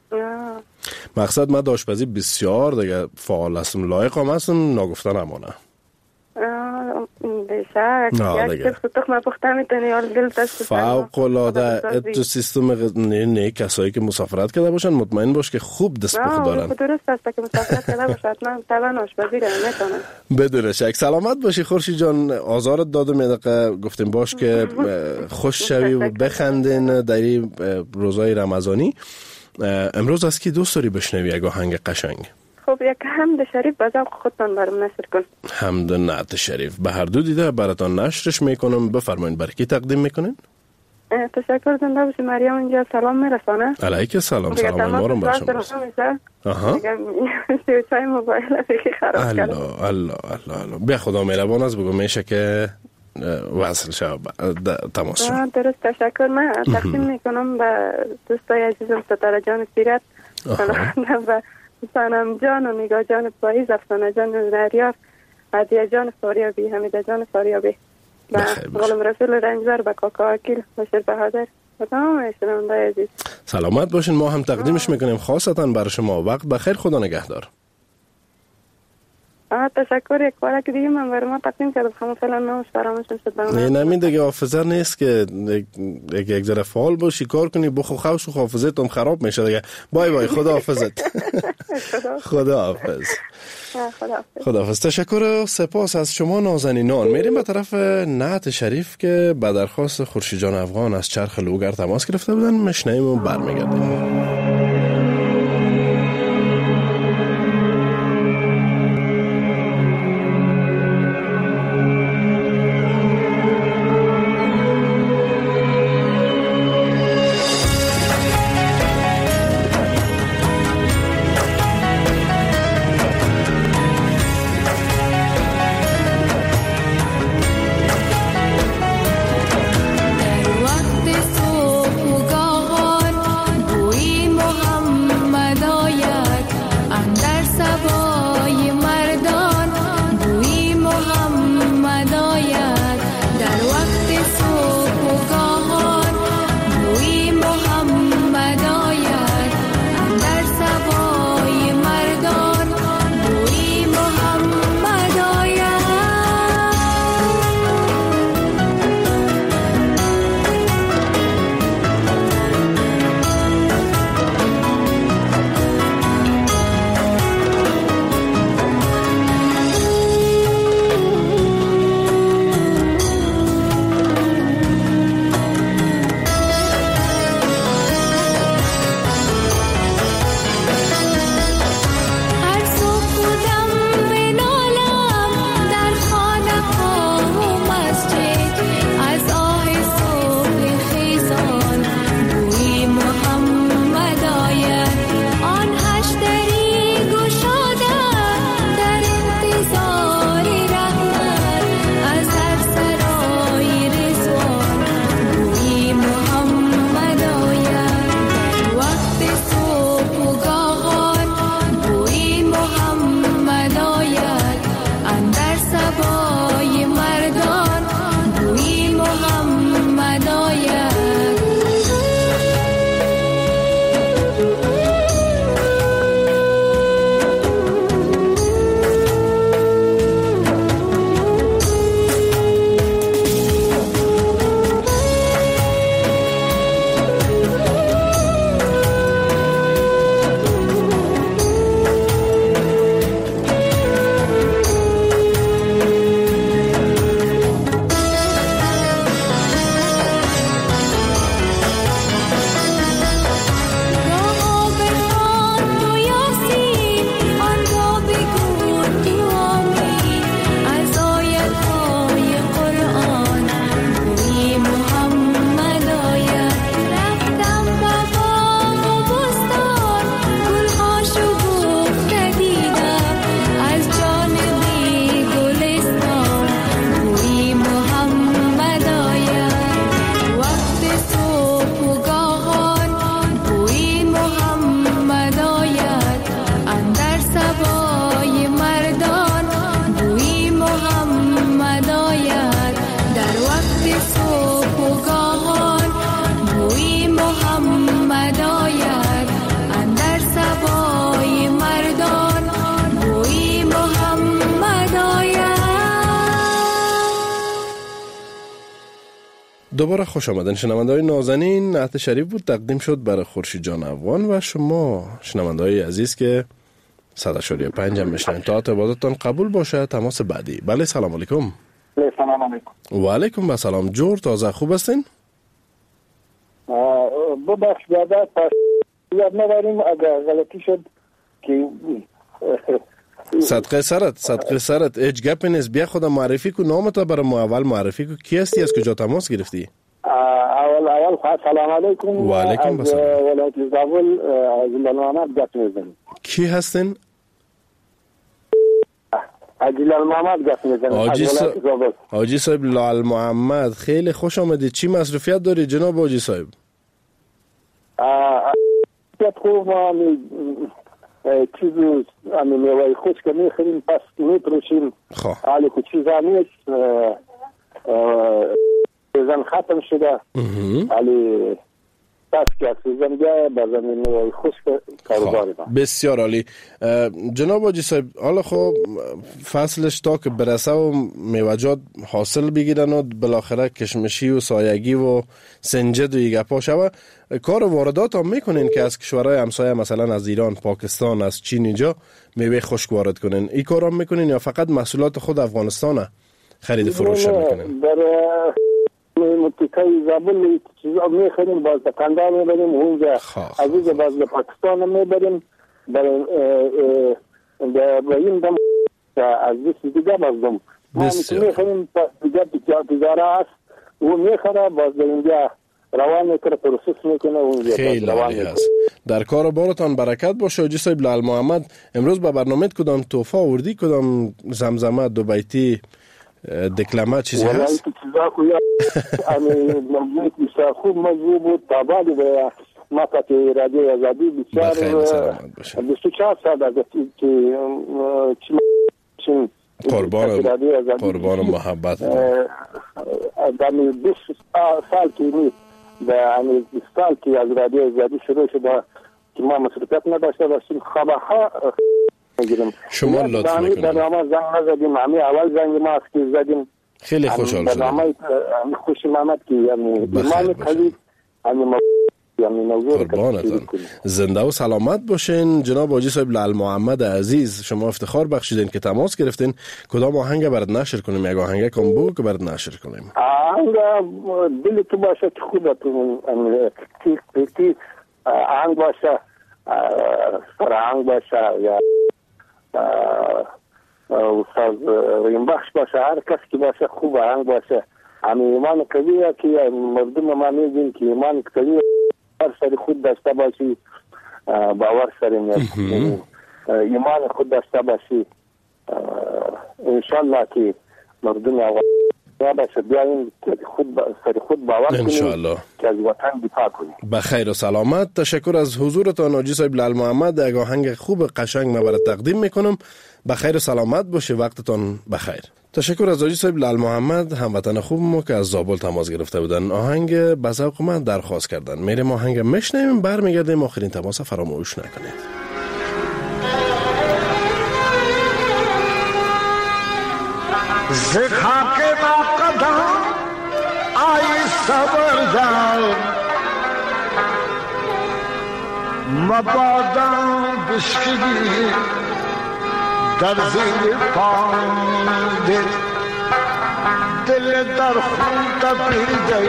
مقصد من آشپزی بسیار دیگه فعال هستم، لایق هم هستم، ناگفتن امانه.
یک چیز تخم پخته میتونی یا دل دست
فوق العاده. تو سیستم نه کسایی که مسافرت کرده باشن مطمئن باش که خوب دست پخت دارن.
درست است که مسافرت کرده باشه حتما طبعا آشپزی رو میتونن.
بدون شک. سلامت باشی خورشید جان. آزارت دادم یه دقیقه گفتیم باش که خوش شوی و بخندین در این روزای رمضانی. امروز از کی دوست داری بشنوی یک آهنگ قشنگ؟
خب یک حمد شریف به ذوق خودتان برام نشر کن.
حمد نعت شریف به هر دو دیده براتان نشرش میکنم. بفرمایید برای کی تقدیم میکنین؟
تشکر. زنده باشی. مریم اینجا سلام میرسانه.
علیک سلام. سلام ما رو برشم برسن. آها.
چای موبایل فکر خراب کرد.
الله. بیا خدا مهربان است بگو میشه که وصل شو تماس شو.
درست. تشکر. من تقدیم میکنم به دوستای عزیزم ستاره جان سیرت و سانم جان و نگاه جان پاییز، افسانه جان نریاف، عدیه جان فاریابی، حمیده جان فاریابی و غلام رسول رنجبر و کاکا اکیل بشیر بهادر و تمام شنونده‌های عزیز.
سلامت باشین. ما هم تقدیمش میکنیم خاصتا برای شما. وقت بخیر. خدا نگهدار.
تشکر. یک بار که دیگه من برای ما تقدیم کردم خواهم فعلا نامش فراموش شد.
نه نمین دیگه حافظه نیست که یک ذره فعال باشی کار کنی بخو خوش و حافظت هم خراب میشه دیگه. بای بای. خدا حافظت. خدا حافظ. خدا حافظ. تشکر و سپاس از شما نازنینان. میریم به طرف نعت شریف که به درخواست خورشید جان افغان از چرخ لوگر تماس گرفته بودن. مشنیم و برمیگردیم.
وقت صبح و گاهان بوی
دوباره خوش آمدن شنونده‌های نازنین. نعت شریف بود تقدیم شد برای خورشید جان افغان و شما شنونده‌های عزیز که 100.5 هم میشنن. تا عبادتتان قبول باشه. تماس بعدی. بله سلام علیکم.
سلام علیکم.
و علیکم السلام. جور تازه خوب هستین؟
ببخش دادا پس یاد نبریم اگر غلطی شد که
صدقه سرت هیچ گپی نیست. بیا خودم معرفی کو، نامت برای ما اول معرفی کو. کی هستی؟ از کجا تماس گرفتی؟
اول سلام علیکم.
و علیکم
السلام. ولایت زابل از محمد گپ میزنم.
کی هستین؟
عجیل محمد گپ میزنم.
حاجی صاحب لال محمد، خیلی خوش آمدید. چی مصروفیت داری جناب حاجی صاحب؟
خوب چیزی میوه خشک میخوریم پس میتروشیم. حالی که چیزا نیست سیزن ختم شده حالی پس که سیزن گه بازم میوه خشک کاروباری با.
بسیار عالی جناب حاجی صاحب. حالا خب فصلش تا که برسه و میوجات حاصل بگیرن و بالاخره کشمشی و سایگی و سنجد و یگپا شوه، کار واردات هم میکنین که از کشورهای همسایه مثلا از ایران، پاکستان، از چین اینجا میوه خشک وارد کنین؟ این کار هم میکنین یا فقط محصولات خود افغانستانه خرید فروش میکنین؟
در منطقه زابل چیزا میخریم، باز کندار میبریم اونجا، از اینجا باز پاکستان میبریم برای این دم از دیگه بازم ما میخریم دیگه تجاره است و میخره باز در اینجا روان میکنه پروسس میکنه اونجا.
خیلی عالی است. در کار بارتان برکت باشه. حاجی صاحب لال محمد، امروز به برنامه کدام تحفه آوردی؟ کدام زمزمه، دو بیتی، دکلمه چیزی هست؟
چیزا خویا موضوع بسیار خوب موضوع بود. تابالی به مقاط رادیو آزادی بسیار 24 ساعت از چی
قربان محبت
در 20 سال که در 20 سال که از رادیو آزادی شروع شده که ما مصروفیت نداشته باشیم خبرها میگیریم.
شما لطف میکنید.
برنامه زنگ نزدیم، همین اول زنگ ما است که زدیم.
خیلی خوشحال شدم.
برنامه خوشی محمد که ایمان قوی
قربانتان. زنده و سلامت باشین. جناب حاجی صاحب لال محمد عزیز، شما افتخار بخشیدین که تماس گرفتین. کدام آهنگ برات نشر کنیم؟ یک آهنگ کم بگو که برات نشر کنیم.
آهنگ دل تو باشه که خودتون آهنگ باشه، سرآهنگ باشه یا استاد ریم بخش باشه، هر کس که باشه خوب آهنگ باشه. همین ایمان قویه که مردم ما میگیم که ایمان قویه، هر سری خود داشته باشی، باور سری ایمان خود داشته باشی، انشالله که مردم باشه بیاییم سری خود باور کنیم که از وطن دفاع کنیم.
بخیر و سلامت. تشکر از حضورتان حاجی صاحب لال محمد. یک آهنگ خوب قشنگ من برات تقدیم میکنم. بخیر و سلامت باشه. وقتتان بخیر. تشکر از حاجی صاحب لال محمد، هموطن خوب ما که از زابل تماس گرفته بودن. آهنگ به ذوق من درخواست کردن. میریم آهنگ میشنویم، برمیگردیم. آخرین تماس فراموش نکنید.
زخا کے با قدم آئی صبر دار مبادا بشکلی در زیر پاند دل در خون تپیده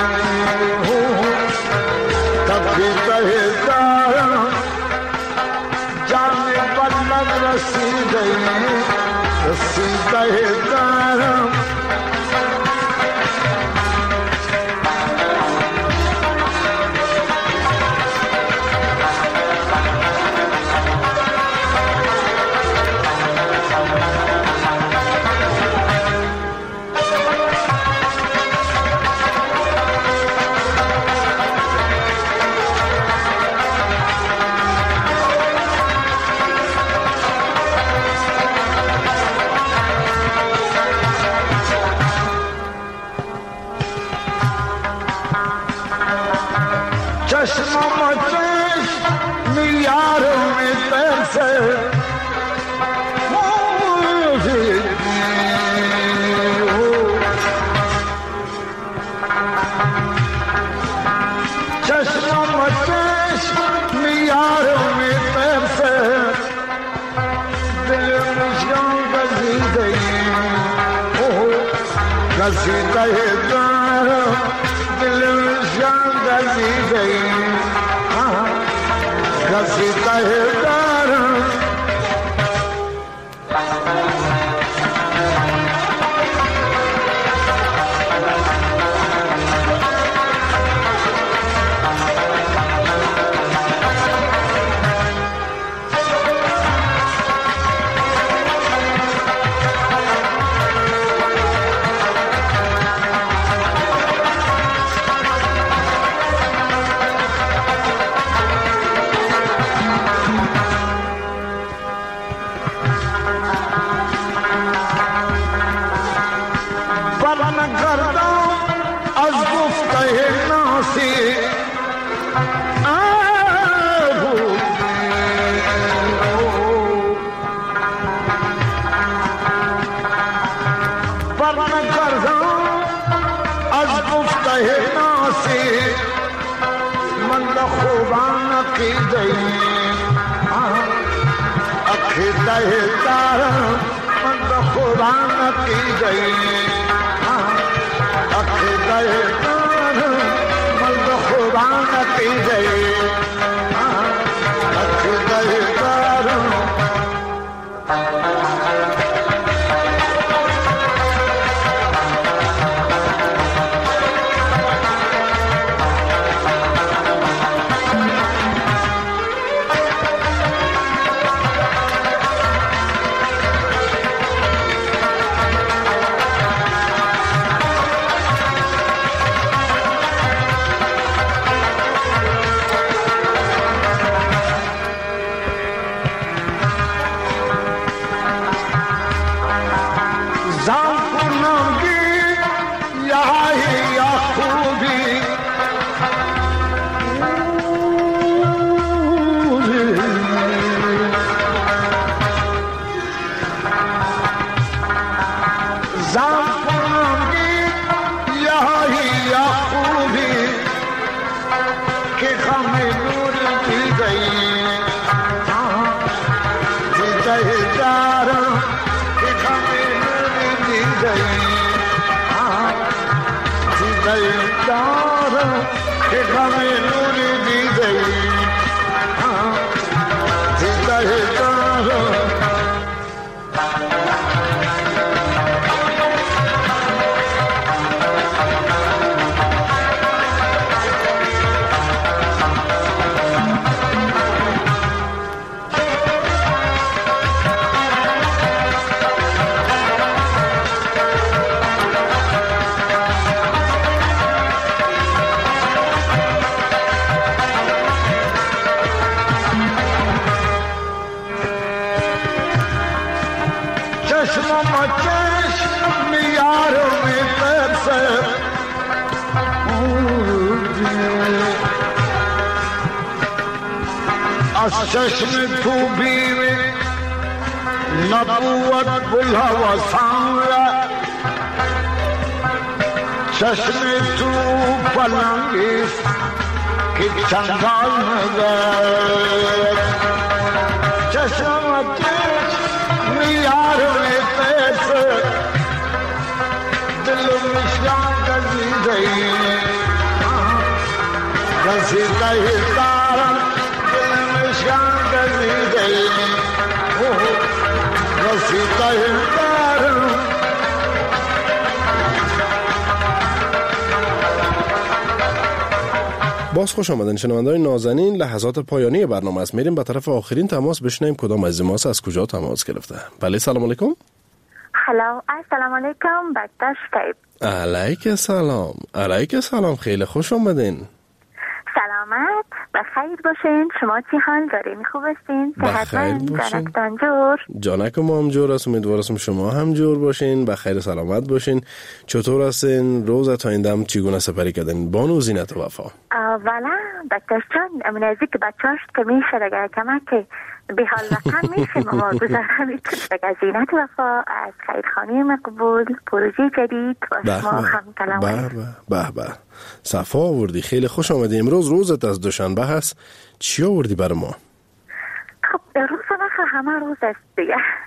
دارم جان بلند رسیده دارم قصیده دارم دلشان گزیده قصیده دارم چشم تو بیره نبوت بلها و سانگا چشم تو پلنگیست که چنگال نگرد چشم میار میتیس دلو مشیان گزیده گزیده دارم
باز خوش آمدن شنونده‌های نازنین. لحظات پایانی برنامه است. میریم به طرف آخرین تماس بشنیم کدام از ماست از کجا تماس گرفته. بله سلام علیکم.
هلو السلام علیکم بکتاش کیب.
علیک سلام. علیک سلام. خیلی خوش آمدین.
سلامت بخیر باشین. شما چی حال دارین؟ خوب هستین؟
صحتمند؟
جانکتان جور؟
جانک ما هم جور است. امیدوارم شما هم جور باشین، بخیر سلامت باشین. چطور هستین؟ روز تا این دم چگونه سپری کردین؟ بانو زینت و وفا.
والا بکتاش جان من از اینکه بچه‌اش که میشه دیگه کمک به حال وطن میشه ما گذاره میکنه دیگه زینت و وفا از خیرخانه مقبول پروژه جدید و شما هم کلام
به صفا آوردی. خیلی خوش آمدی. امروز روزت از دوشنبه هست. چی آوردی برای ما؟
خب روز همه روز است دیگه.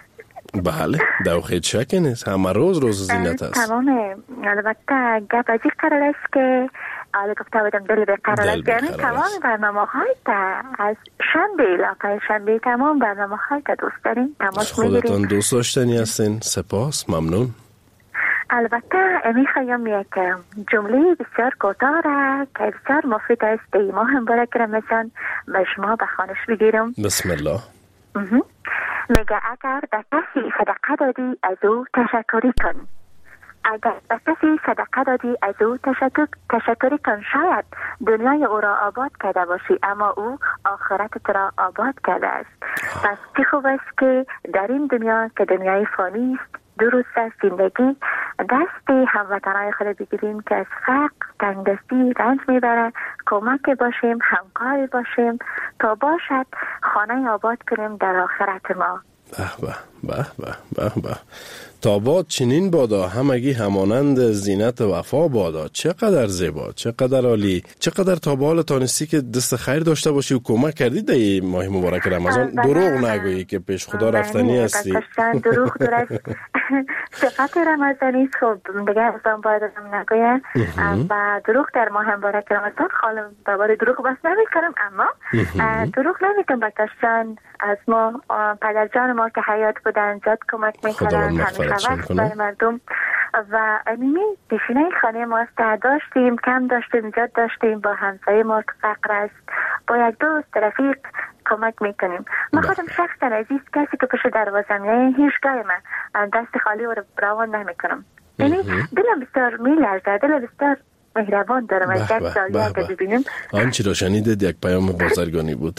بله دوخید شک نیست، همه روز زینت است.
تمام. البته گپ از این قرار است که آله گفته بودم دل به قرار است، یعنی تمام برنامه های از شنبه علاقه شنبه تمام برنامه های دوست داریم، تماس میگیریم.
خودتان دوست داشتنی هستین، سپاس، ممنون.
البته میخوایم یک جمله بسیار کوتاه را که بسیار مفید است ای ماه مبارک رمضان به شما به خوانش بگیرم.
بسم الله.
میگه اگر به کسی صدقه دادی از او تشکری کن. اگر به کسی صدقه دادی از او تشکری کن. شاید دنیای او را آباد کرده باشی اما او آخرت تو را آباد کرده است. پس چه خوب است که در این دنیا که دنیای فانی است درست است زندگی دست هموطنهای خود بگیریم که از فقر تنگدستی رنج میبره، کمک باشیم، همکار باشیم تا باشد خانه آباد کنیم در آخرت ما.
به تا باد چنین بادا همگی همانند زینت وفا بادا. چقدر زیبا، چقدر عالی، چقدر تا به حال تانستی که دست خیر داشته باشی و کمک کردی در این ماه مبارک رمضان. دروغ نگویی که پیش خدا رفتنی هستی.
دروغ درست صفت رمضانی خب دیگه ازم باید نگویم و دروغ در ماه مبارک رمضان خالم دوباره دروغ بس نمی کنم، اما دروغ نمی کنم بکشان از ما پدر جان ما که حیات بودن زیاد کمک میکردن همیشه وقت برای مردم و امیمی پیشینه خانه ما داشتیم، کم داشتیم، زیاد داشتیم، با همسایه ما که فقر است با یک دوست رفیق کمک میکنیم. ما خودم شخصا عزیز کسی که پشت دروازم یعنی هیچ گاه من دست خالی رو روان نمیکنم، یعنی دلم بسیار میلرزه، دلم بسیار مهربان دارم از یک سالی اگه ببینیم.
آنچه را شنیدید یک پیام بازرگانی بود.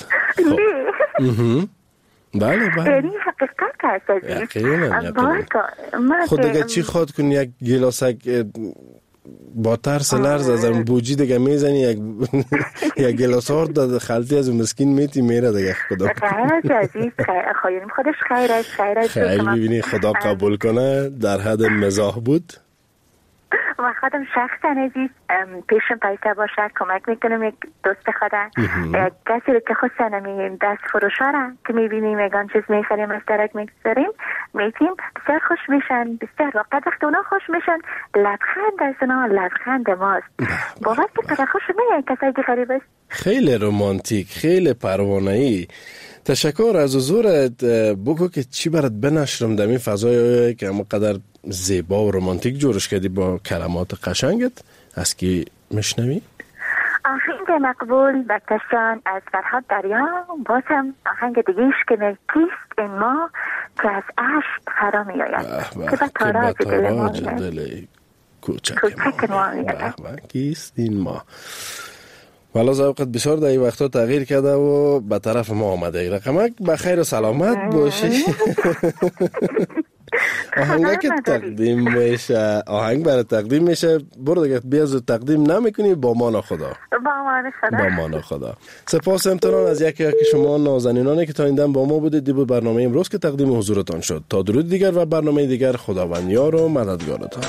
بله
یعنی حقیقت که هست
خود دیگه چی خواد کنی یک گلاسک با ترس لرز از اون بوجی دیگه میزنی یک گلاس آرد خلطی از اون مسکین میتی میره دیگه. خدا
خیر عزیز خواهیم خودش خیر
ببینی خدا قبول کنه. در حد مزاح بود
و خودم شخصا عزیز پیشم پیسه باشه کمک میکنم. یک دوست خودم کسی رو که خود سنمی دست فروشه را که میبینیم اگان چیز میخریم اشتراک میگذاریم میتیم بسیار خوش میشن، بسیار وقت وقت اونا خوش میشن لبخند از اونا لبخند ماست. باور که پدر خوش میگه کسی که خریب است.
خیلی رومانتیک، خیلی پروانه‌ای. تشکر از حضورت. بگو که چی برات بنشرم در این فضایی که همقدر زیبا و رومانتیک جورش کردی با کلمات قشنگت. از کی میشنوی؟
آهنگ مقبول بکشان از فرهاد دریا، باز هم آهنگ دیگیش که کیست این ما که از عشق فرا می آید که به تاراج دل ما میاد کوچک ما میاد.
کیست این ما. والا ذوقت بسیار در این وقتا تغییر کرده و به طرف ما آمده. رقمک بخیر و سلامت باشی. آهنگ که تقدیم میشه، آهنگ برای تقدیم میشه، برو دیگه بیا زود تقدیم نمیکنی. با مان خدا. با مان خدا. سپاس امتنان از یکی شما نازنینانی که تا این دم با ما بودید. دی بود برنامه امروز که تقدیم حضورتان شد. تا درود دیگر و برنامه دیگر، خداوند یار و مددگارتان.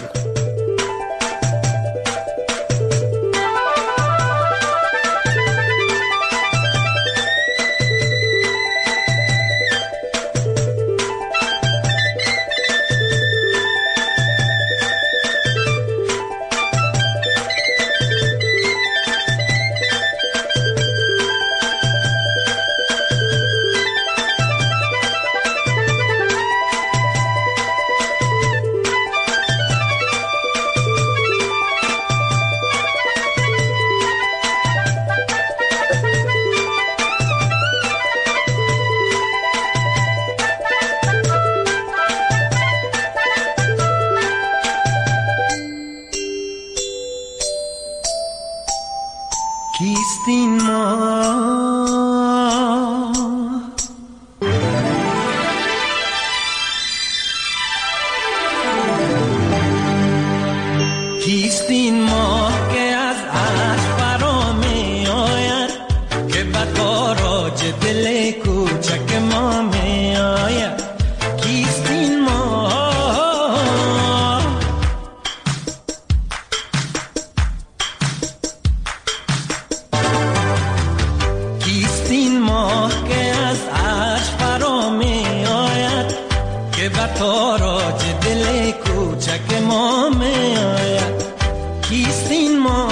که تاراج دل کوچک ما می آید کیست این ما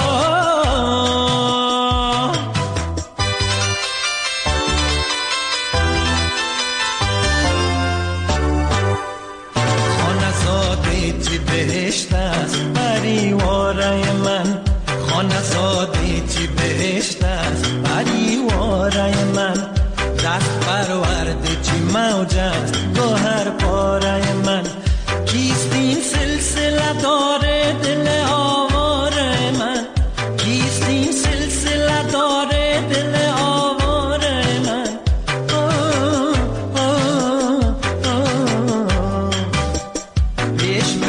خانزاده چی بهشت است پریواره من خانزاده چی بهشت است پریواره من دست پرورده چی موج است گوهر پاره من کیست این سلسله داره دل آواره من کیست این سلسله داره دل آواره من پیش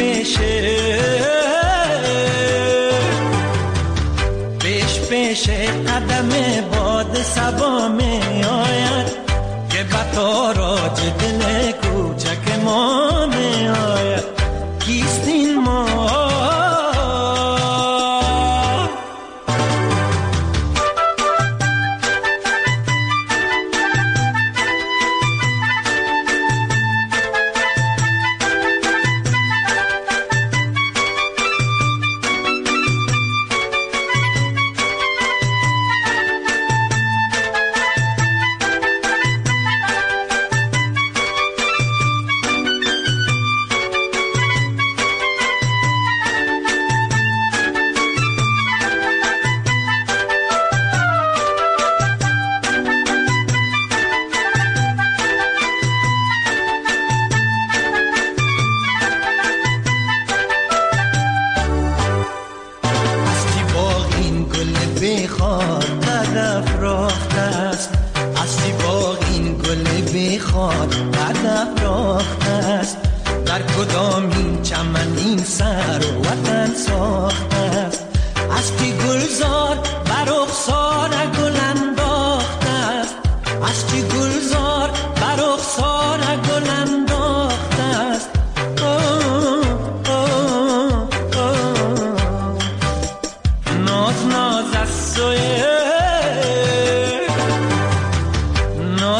پیشه قدم باد سبا می آید که بطاراج دل کوچک ما می آید کیست این ما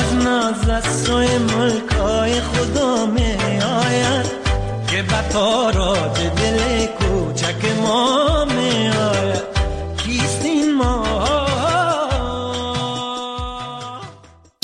ناز از سوی ملکای خدا می آید که بطار